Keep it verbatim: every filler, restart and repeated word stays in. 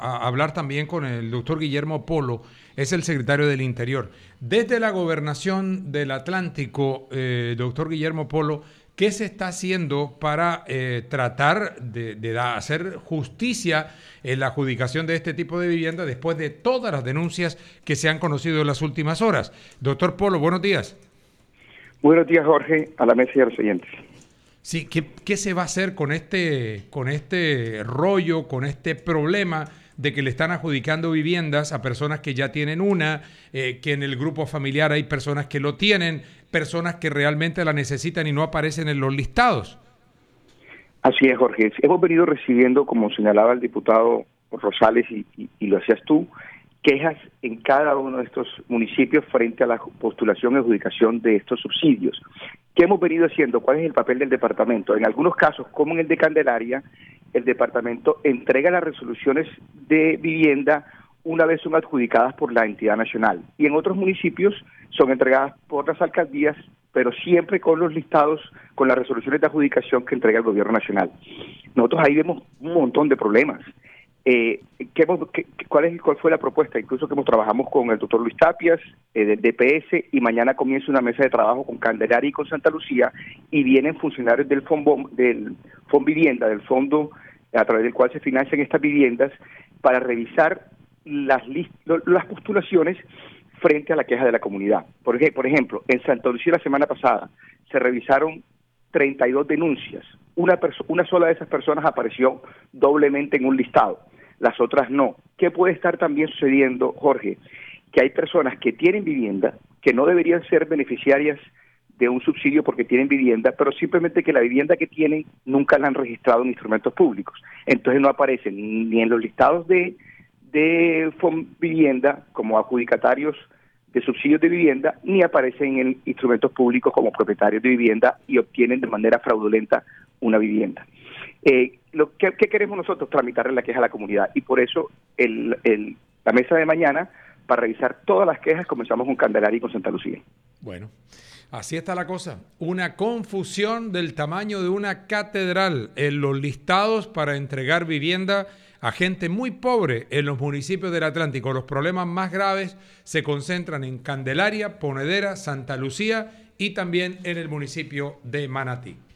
a hablar también con el doctor Guillermo Polo, es el secretario del Interior. Desde la Gobernación del Atlántico, eh, doctor Guillermo Polo, ¿qué se está haciendo para eh, tratar de, de da, hacer justicia en la adjudicación de este tipo de vivienda después de todas las denuncias que se han conocido en las últimas horas? Doctor Polo, buenos días. Buenos días, Jorge, a la mesa y a los oyentes. Sí, ¿qué, qué se va a hacer con este, con este rollo, con este problema de que le están adjudicando viviendas a personas que ya tienen una, eh, que en el grupo familiar hay personas que lo tienen, personas que realmente la necesitan y no aparecen en los listados? Así es, Jorge. Hemos venido recibiendo, como señalaba el diputado Rosales y, y, y lo hacías tú, quejas en cada uno de estos municipios frente a la postulación y adjudicación de estos subsidios. ¿Qué hemos venido haciendo? ¿Cuál es el papel del departamento? En algunos casos, como en el de Candelaria, el departamento entrega las resoluciones de vivienda una vez son adjudicadas por la entidad nacional. Y en otros municipios son entregadas por las alcaldías, pero siempre con los listados, con las resoluciones de adjudicación que entrega el gobierno nacional. Nosotros ahí vemos un montón de problemas. Eh, ¿qué hemos, qué, cuál, es, ¿Cuál fue la propuesta? Incluso que hemos trabajamos con el doctor Luis Tapias, eh, del D P S, y mañana comienza una mesa de trabajo con Candelaria y con Santa Lucía, y vienen funcionarios del Fondo, del Fondo Vivienda, del fondo a través del cual se financian estas viviendas, para revisar las, list, las postulaciones frente a la queja de la comunidad. Por, por ejemplo, en Santa Lucía la semana pasada se revisaron treinta y dos denuncias. Una, una sola de esas personas apareció doblemente en un listado, las otras no. ¿Qué puede estar también sucediendo, Jorge? Que hay personas que tienen vivienda, que no deberían ser beneficiarias de un subsidio porque tienen vivienda, pero simplemente que la vivienda que tienen nunca la han registrado en instrumentos públicos. Entonces no aparecen ni en los listados de, de Vivienda como adjudicatarios de subsidios de vivienda, ni aparecen en instrumentos públicos como propietarios de vivienda y obtienen de manera fraudulenta una vivienda. Eh, lo que, ¿Qué queremos nosotros? Tramitarle la queja a la comunidad, y por eso el, el, la mesa de mañana, para revisar todas las quejas, comenzamos con Candelaria y con Santa Lucía. Bueno, así está la cosa. Una confusión del tamaño de una catedral en los listados para entregar vivienda a gente muy pobre en los municipios del Atlántico. Los problemas más graves se concentran en Candelaria, Ponedera, Santa Lucía y también en el municipio de Manatí.